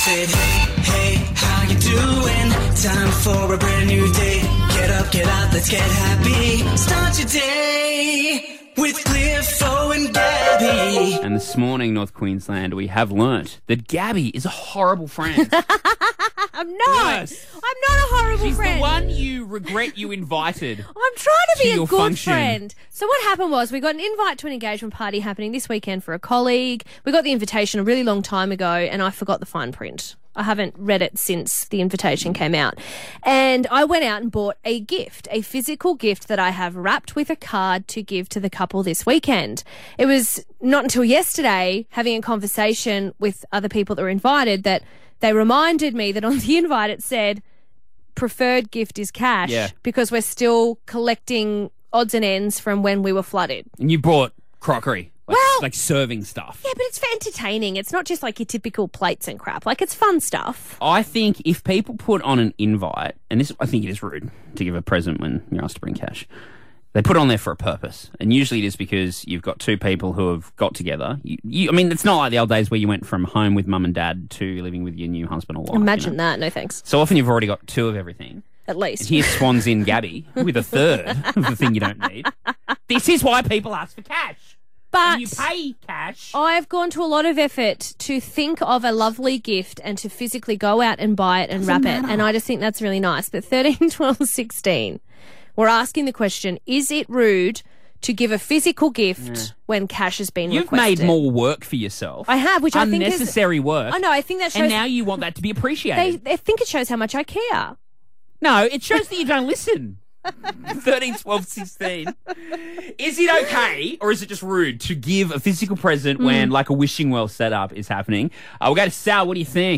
said, hey, how you doing? Time for a brand new day. Get up, get out, let's get happy. Start your day with Cliffo and Gabby. And this morning, North Queensland, we have learnt that Gabby is a horrible friend. I'm not. Yes. I'm not a horrible She's friend. the one you regret you invited. I'm trying to be a your good function. friend. So what happened was we got an invite to an engagement party happening this weekend for a colleague. We got the invitation a really long time ago and I forgot the fine print. I haven't read it since the invitation came out. And I went out and bought a gift, a physical gift that I have wrapped with a card to give to the couple this weekend. It was not until yesterday, having a conversation with other people that were invited, that they reminded me that on the invite it said, preferred gift is cash, because we're still collecting odds and ends from when we were flooded. And you brought crockery. Like, Well- like serving stuff. Yeah, but it's for entertaining. It's not just like your typical plates and crap. Like, it's fun stuff. I think if people put on an invite, and this, I think it is rude to give a present when you're asked to bring cash. They put it on there for a purpose. And usually it is because you've got two people who have got together. I mean, it's not like the old days where you went from home with mum and dad to living with your new husband or wife. Imagine that. No thanks. So often you've already got two of everything. At least. Here swans in Gabby with a third of the thing you don't need. This is why people ask for cash. But And you pay cash. I've gone to a lot of effort to think of a lovely gift and to physically go out and buy it and wrap it. And I just think that's really nice. But 13, 12, 16, we're asking the question, is it rude to give a physical gift when cash has been You've requested? made more work for yourself. I have, which I think is... Unnecessary work. I know, I think that shows... And now you want that to be appreciated. I think it shows how much I care. No, it shows that you don't listen. 13, 12, 16. Is it okay or is it just rude to give a physical present when like a wishing well setup is happening? We'll go to Sal. What do you think?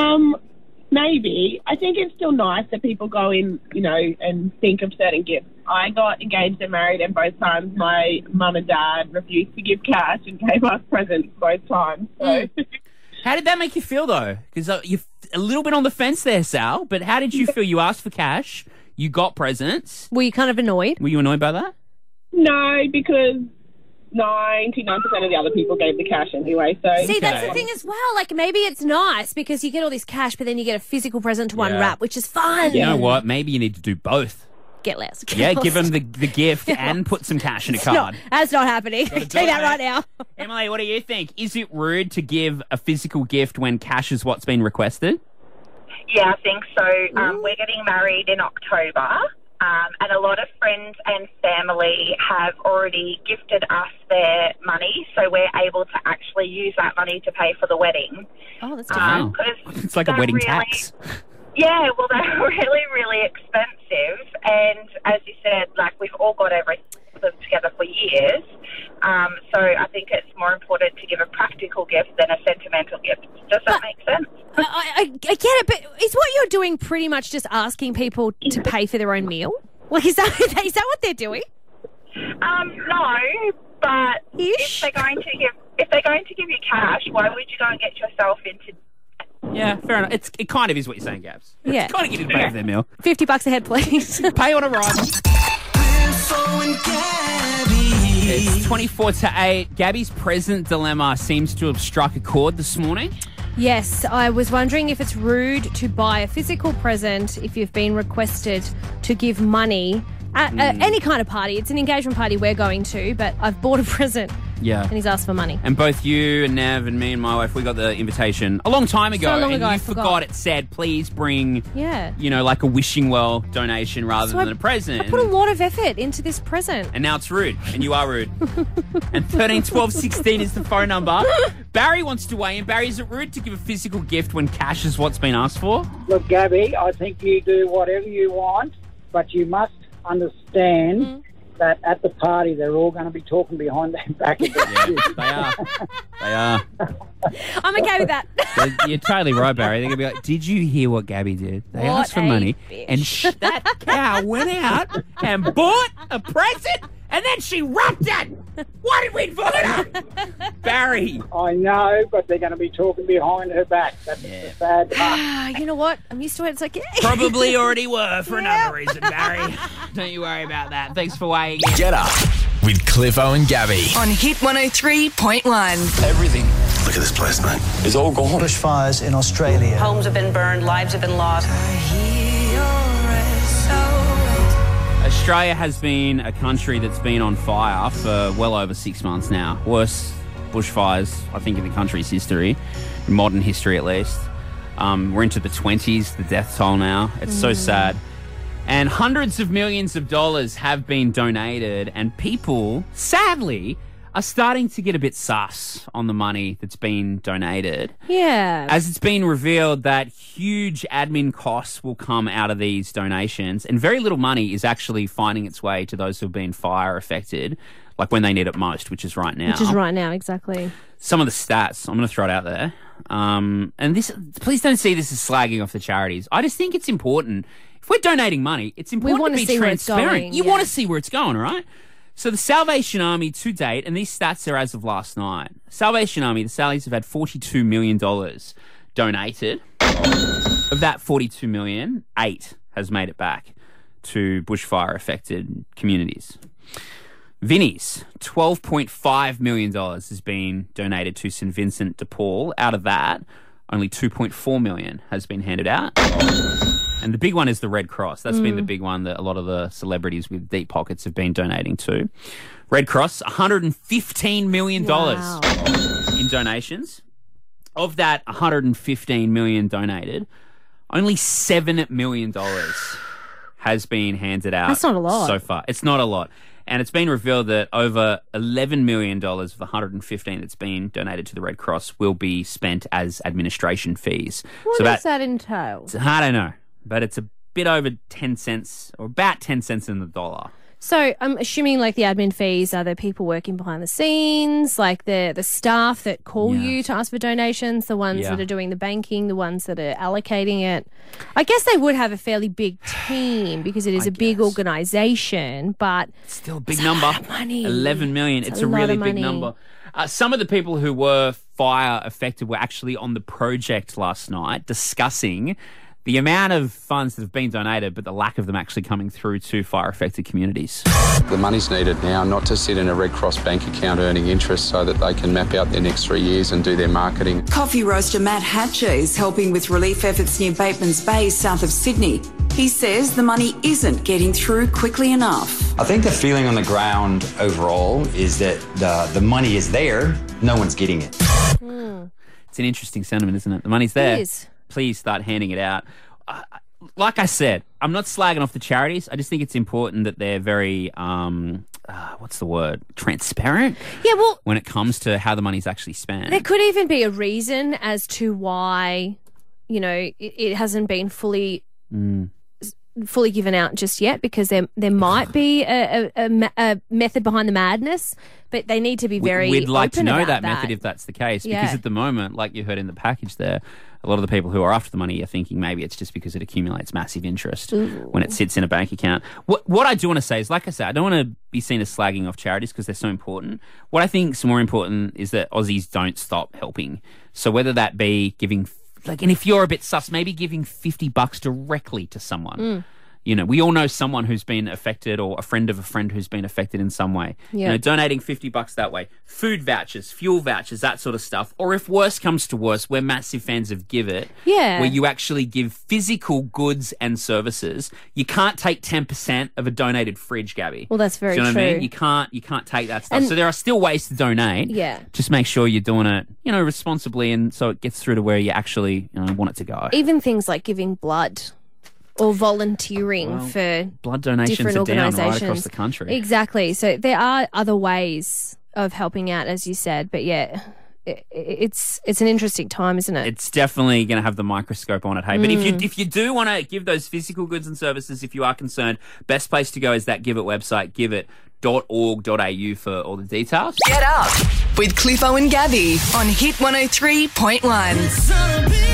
Maybe. I think it's still nice that people go in, and think of certain gifts. I got engaged and married, and both times my mum and dad refused to give cash and gave us presents both times. So. How did that make you feel, though? Because you're a little bit on the fence there, Sal, but how did you feel? You asked for cash, you got presents. Were you kind of annoyed? Were you annoyed by that? No, because 99% of the other people gave the cash anyway. So See, that's the thing as well. Like, maybe it's nice because you get all this cash, but then you get a physical present to unwrap, which is fun. You know what? Maybe you need to do both. Get lost. Yeah, give them the gift and put some cash in a card. That's not happening. I can tell you that right now. Emily, what do you think? Is it rude to give a physical gift when cash is what's been requested? Yeah, I think so. We're getting married in October, and a lot of friends and family have already gifted us their money, so we're able to actually use that money to pay for the wedding. Oh, that's different. It's like a wedding tax. Yeah, well, they're really, really expensive, and as you said, like, we've all got everything together for years, so I think it's more important to give a practical gift than a sentimental gift. Does that make sense? I get it, but is what you're doing pretty much just asking people to pay for their own meal? Like, is that what they're doing? No, but if they're going to give you cash, why would you go and get yourself into? Yeah, fair enough. It kind of is what you're saying, Gabs. Yeah. It's kind of getting to pay for their meal. $50 a head, please. Pay on arrival. Cliffo and Gabby. It's 24 to 8. Gabby's present dilemma seems to have struck a chord this morning. Yes, I was wondering if it's rude to buy a physical present if you've been requested to give money at any kind of party. It's an engagement party we're going to, but I've bought a present. Yeah. And he's asked for money. And both you and Nev and me and my wife, we got the invitation a long time ago. So long and ago, I you forgot. It said, please bring, Yeah. like a wishing well donation rather So than a present. I put a lot of effort into this present. And now it's rude. And you are rude. And 13, 12, 16 is the phone number. Barry wants to weigh in. Barry, is it rude to give a physical gift when cash is what's been asked for? Look, Gabby, I think you do whatever you want, but you must understand that at the party they're all going to be talking behind their back about you. They are. They are. I'm okay with that. You're totally right, Barry. They're going to be like, did you hear what Gabby did? They What asked for a money, bitch. and that cow went out and bought a present, and then she wrapped it. Why did we invite her? Barry. I know, but they're going to be talking behind her back. That's the sad part. You know what? I'm used to it. It's like, yeah. Probably already were for another reason, Barry. Don't you worry about that. Thanks for weighing in. Get up with Cliffo and Gabby. On Hit 103.1. Everything the Look at this place, mate. It's all gone. Bushfires in Australia. Homes have been burned, lives have been lost. Australia has been a country that's been on fire for well over 6 months now. Worst bushfires, I think, in the country's history, in modern history at least. We're into the 20s, the death toll now. It's so sad. And hundreds of millions of dollars have been donated, and people, sadly, are starting to get a bit sus on the money that's been donated. Yeah. As it's been revealed that huge admin costs will come out of these donations, and very little money is actually finding its way to those who have been fire affected, like when they need it most, which is right now. Which is right now, exactly. Some of the stats, I'm going to throw it out there. And this, please don't see this as slagging off the charities. I just think it's important. If we're donating money, it's important to be transparent. You want to see where it's going, right? So the Salvation Army to date, and these stats are as of last night, Salvation Army, the Sallies have had $42 million donated. Of that $42 million, 8 has made it back to bushfire-affected communities. Vinnie's, $12.5 million has been donated to St Vincent de Paul. Out of that, only $2.4 million has been handed out. And the big one is the Red Cross. That's been the big one that a lot of the celebrities with deep pockets have been donating to. Red Cross, $115 million in donations. Of that $115 million donated, only $7 million has been handed out. That's not a lot. So far. It's not a lot. And it's been revealed that over $11 million of the $115 that's been donated to the Red Cross will be spent as administration fees. What does that entail? I don't know, but it's a bit over 10 cents or about 10 cents in the dollar. So I'm assuming like the admin fees are the people working behind the scenes, like the staff that call you to ask for donations, the ones that are doing the banking, the ones that are allocating it. I guess they would have a fairly big team because it is a big organisation, but still a big number. A lot of money. 11 million. It's a really big number. Some of the people who were fire affected were actually on the project last night discussing the amount of funds that have been donated, but the lack of them actually coming through to fire-affected communities. The money's needed now, not to sit in a Red Cross bank account earning interest so that they can map out their next 3 years and do their marketing. Coffee roaster Matt Hatcher is helping with relief efforts near Bateman's Bay, south of Sydney. He says the money isn't getting through quickly enough. I think the feeling on the ground overall is that the money is there, no one's getting it. It's an interesting sentiment, isn't it? The money's there. It is. Please start handing it out. Like I said, I'm not slagging off the charities. I just think it's important that they're very, what's the word? Transparent? Yeah, well, when it comes to how the money's actually spent. There could even be a reason as to why, you know, it hasn't been fully given out just yet, because there might be a method behind the madness, but they need to be very We'd like open to know about that method if that's the case, because at the moment, like you heard in the package there, a lot of the people who are after the money are thinking maybe it's just because it accumulates massive interest when it sits in a bank account. What I do want to say is, like I said, I don't want to be seen as slagging off charities because they're so important. What I think is more important is that Aussies don't stop helping. So whether that be giving, and if you're a bit sus, maybe giving $50 directly to someone. You know, we all know someone who's been affected, or a friend of a friend who's been affected in some way. You know, donating $50 that way. Food vouchers, fuel vouchers, that sort of stuff. Or if worse comes to worse, we're massive fans of Give It. Yeah. Where you actually give physical goods and services. You can't take 10% of a donated fridge, Gabby. Well, that's very Do you know true. what I mean? You can't take that stuff. So there are still ways to donate. Yeah. Just make sure you're doing it, you know, responsibly, and so it gets through to where you actually, you know, want it to go. Even things like giving blood or volunteering for blood donations different are down organisations right across the country. Exactly. So there are other ways of helping out, as you said. But yeah, it's an interesting time, isn't it? It's definitely going to have the microscope on it, hey. But if you do want to give those physical goods and services, if you are concerned, best place to go is that Give It website, giveit.org.au for all the details. Get up with Cliffo and Gabby on Hit 103.1.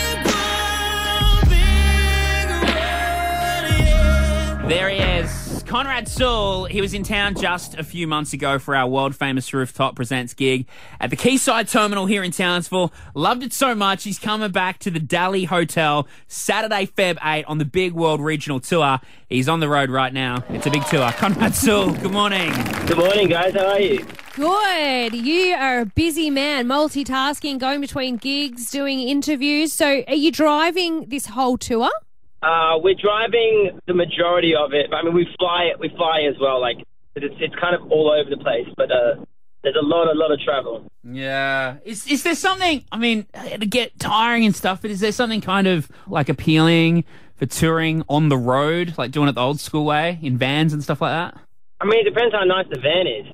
There he is, Conrad Sewell, he was in town just a few months ago for our world-famous Rooftop Presents gig at the Quayside Terminal here in Townsville. Loved it so much, he's coming back to the Dally Hotel Saturday, Feb 8 on the Big World Regional Tour. He's on the road right now. It's a big tour. Conrad Sewell, good morning. Good morning, guys. How are you? Good. You are a busy man, multitasking, going between gigs, doing interviews. So are you driving this whole tour? We're driving the majority of it. I mean, we fly as well. Like, it's kind of all over the place, but there's a lot of travel. Yeah. Is there something, I mean, to get tiring and stuff, but is there something kind of like appealing for touring on the road, like doing it the old school way in vans and stuff like that? I mean, it depends how nice the van is.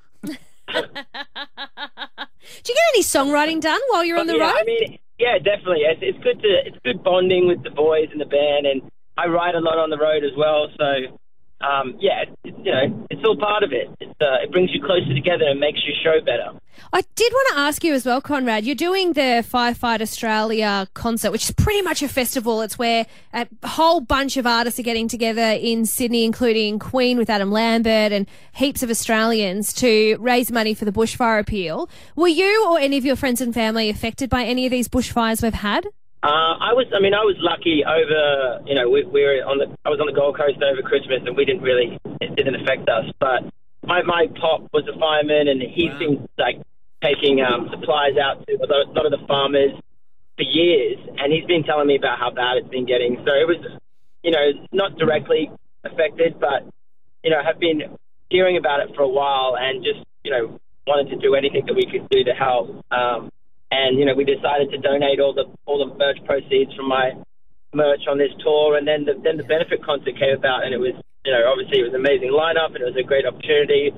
Do you get any songwriting done while you're on the road? I mean, yeah, definitely. It's good bonding with the boys in the band, and I ride a lot on the road as well. So, it's all part of it. It brings you closer together and makes your show better. I did want to ask you as well, Conrad, you're doing the Firefight Australia concert, which is pretty much a festival. It's where a whole bunch of artists are getting together in Sydney, including Queen with Adam Lambert and heaps of Australians to raise money for the bushfire appeal. Were you or any of your friends and family affected by any of these bushfires we've had? I was lucky over, I was on the Gold Coast over Christmas and it didn't affect us. But my pop was a fireman and he's been taking supplies out to a lot of the farmers for years, and he's been telling me about how bad it's been getting. So it was, not directly affected, but, have been hearing about it for a while and just, wanted to do anything that we could do to help. And, we decided to donate all the merch proceeds from my merch on this tour. And then the benefit concert came about, and it was, obviously it was an amazing lineup, and it was a great opportunity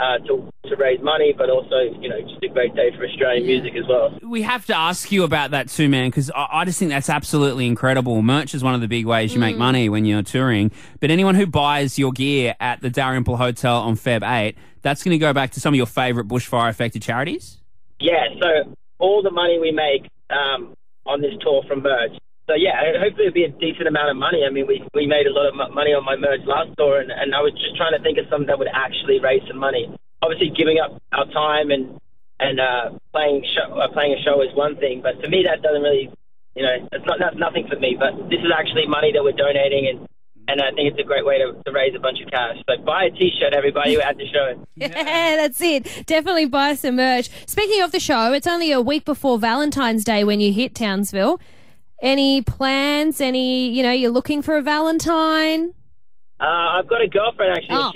to raise money, but also, just a great day for Australian music as well. We have to ask you about that too, man, because I just think that's absolutely incredible. Merch is one of the big ways you make money when you're touring. But anyone who buys your gear at the Dalrymple Hotel on Feb 8, that's going to go back to some of your favourite bushfire-affected charities? Yeah, so all the money we make on this tour from merch. So, yeah, hopefully it'll be a decent amount of money. I mean, we made a lot of money on my merch last tour, and I was just trying to think of something that would actually raise some money. Obviously, giving up our time and playing a show is one thing, but to me that doesn't really, that's nothing for me. But this is actually money that we're donating, and I think it's a great way to raise a bunch of cash. So buy a T-shirt, everybody, at the show. Yeah, that's it. Definitely buy some merch. Speaking of the show, it's only a week before Valentine's Day when you hit Townsville. Any plans? You're looking for a Valentine? I've got a girlfriend, actually. Oh.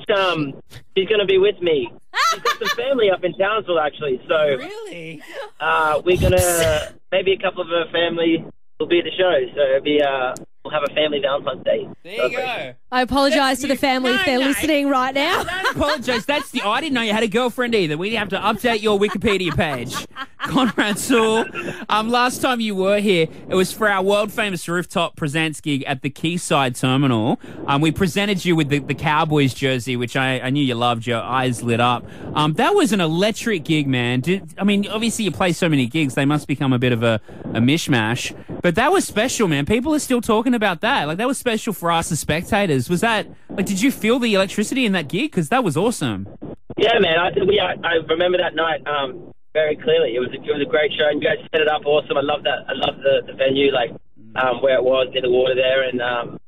She's going to be with me. She's got some family up in Townsville, actually. So Really? We're going to, maybe a couple of her family will be at the show. So it'll be, we'll have a family Valentine's Day. There you go. I apologise to the family if they're listening right now. Don't apologise. I didn't know you had a girlfriend either. We have to update your Wikipedia page. Conrad Sewell, last time you were here, it was for our world-famous Rooftop Presents gig at the Quayside Terminal. We presented you with the Cowboys jersey, which I knew you loved. Your eyes lit up. That was an electric gig, man. Obviously you play so many gigs, they must become a bit of a mishmash. But that was special, man. People are still talking about that. That was special for us as spectators. Was that, did you feel the electricity in that gig? Because that was awesome. Yeah, man. I remember that night very clearly. It was a great show, and you guys set it up awesome. I love that. I love the venue, where it was near the water there, and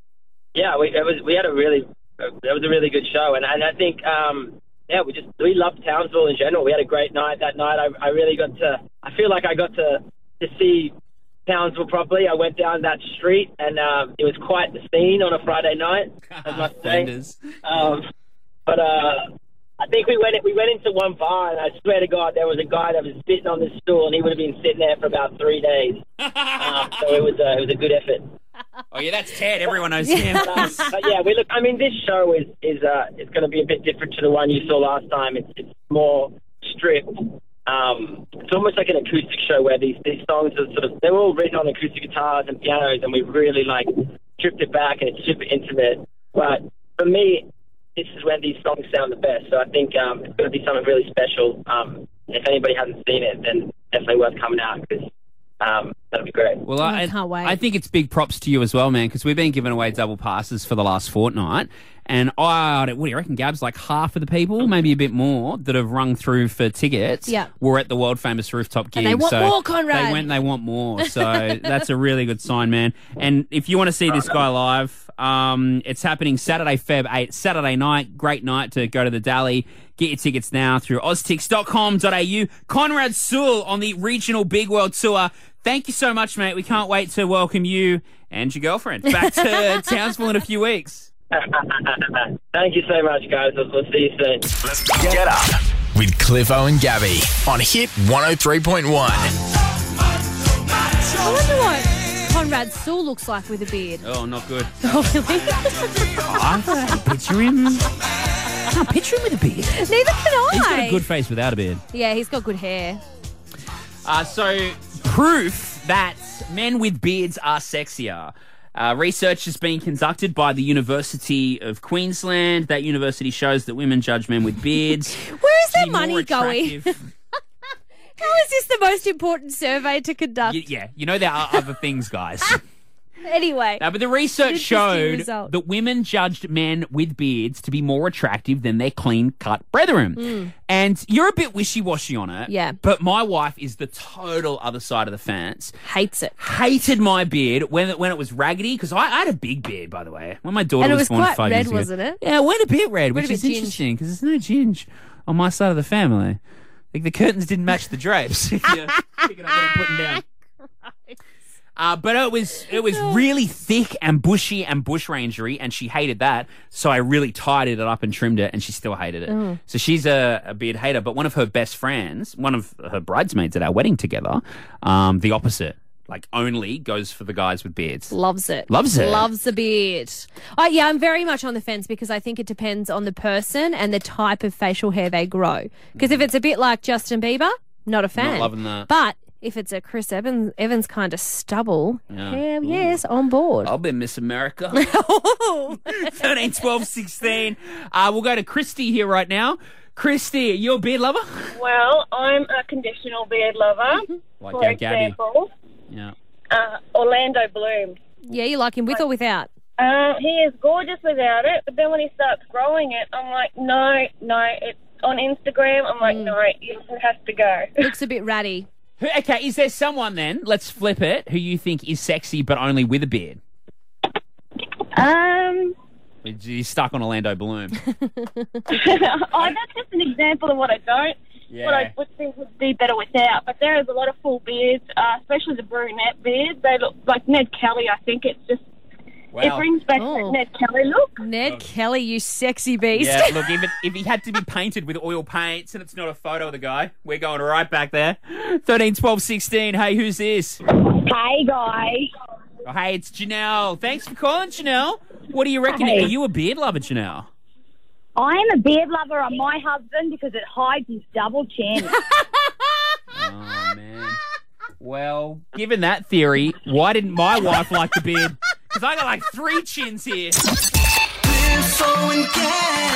that was a really good show, and I think we loved Townsville in general. We had a great night that night. I feel like I got to see Townsville properly. I went down that street, and it was quite the scene on a Friday night, I must say. I think we went into one bar, and I swear to God, there was a guy that was sitting on this stool, and he would have been sitting there for about 3 days. So it was a good effort. Oh yeah, that's Ted. Everyone knows him. But yeah, this show is going to be a bit different to the one you saw last time. It's more stripped. It's almost like an acoustic show where these songs are they're all written on acoustic guitars and pianos, and we really stripped it back, and it's super intimate. But for me, this is when these songs sound the best. So I think it's going to be something really special. If anybody hasn't seen it, then definitely worth coming out, because that'd be great. Well, I can't wait. I think it's big props to you as well, man, because we've been giving away double passes for the last fortnight. And what do you reckon, Gabs? Like half of the people, maybe a bit more, that have rung through for tickets were at the world famous rooftop gig. And they want more, Conrad. They want more. So that's a really good sign, man. And if you want to see this guy live, it's happening Saturday, Feb 8, Saturday night. Great night to go to the Dally. Get your tickets now through oztix.com.au. Conrad Sewell on the regional Big World Tour. Thank you so much, mate. We can't wait to welcome you and your girlfriend back to Townsville in a few weeks. Thank you so much, guys. We'll see you soon. Let's get up with Cliffo and Gabby on Hit 103.1. I wonder what Conrad Sewell looks like with a beard. Oh, not good. Oh, really? I can't picture him. I can't picture him with a beard. Neither can I. He's got a good face without a beard. Yeah, he's got good hair. So, proof that men with beards are sexier. Research has been conducted by the University of Queensland. That university shows that women judge men with beards. Where is their money going? How is this the most important survey to conduct? Yeah, you know there are other things, guys. Anyway. But the research showed that women judged men with beards to be more attractive than their clean-cut brethren. And you're a bit wishy-washy on it. Yeah. But my wife is the total other side of the fence. Hates it. Hated my beard when it was raggedy, because I had a big beard, by the way. When my daughter was born 5 years ago. And it was quite red, wasn't it? Yeah, it went a bit red, Went which a is bit interesting, because there's no ginge on my side of the family. Like, the curtains didn't match the drapes, if you're picking up what I'm putting down. But it was really thick and bushy and bushrangery, and she hated that. So I really tidied it up and trimmed it, and she still hated it. So she's a beard hater. But one of her best friends, one of her bridesmaids at our wedding together, the opposite. Like, only goes for the guys with beards. Loves it. Loves it. Loves the beard. Yeah, I'm very much on the fence because I think it depends on the person and the type of facial hair they grow. Because if it's a bit like Justin Bieber, not a fan. Not loving that. But if it's a Chris Evans kind of stubble, hell yes, on board. I'll be Miss America. 13, 12, 16. We'll go to Christy here right now. Christy, are you a beard lover? Well, I'm a conditional beard lover. Like for our Gabby. example, Yeah. Orlando Bloom. Yeah, you like him with or without? He is gorgeous without it, but then when he starts growing it, I'm like, no, it's on Instagram. I'm like, no, it has to go. Looks a bit ratty. Okay, is there someone then, let's flip it, who you think is sexy but only with a beard? You're stuck on Orlando Bloom. That's just an example of what I don't. Yeah. What I would think would be better without. But there is a lot of full beards, especially the brunette beards. They look like Ned Kelly. I think it's just it brings back that Ned Kelly look. Ned Kelly, you sexy beast. Yeah, look, if he had to be painted with oil paints and it's not a photo of the guy, we're going right back there. 13, 12, 16. Hey, who's this? Hey, guys. Oh, hey, it's Janelle. Thanks for calling, Janelle. What do you reckon? Hey. Are you a beard lover, Janelle? I am a beard lover on my husband because it hides his double chin. Oh, man. Well, given that theory, why didn't my wife like the beard? Because I got like 3 chins here. Cliffo and Gabby.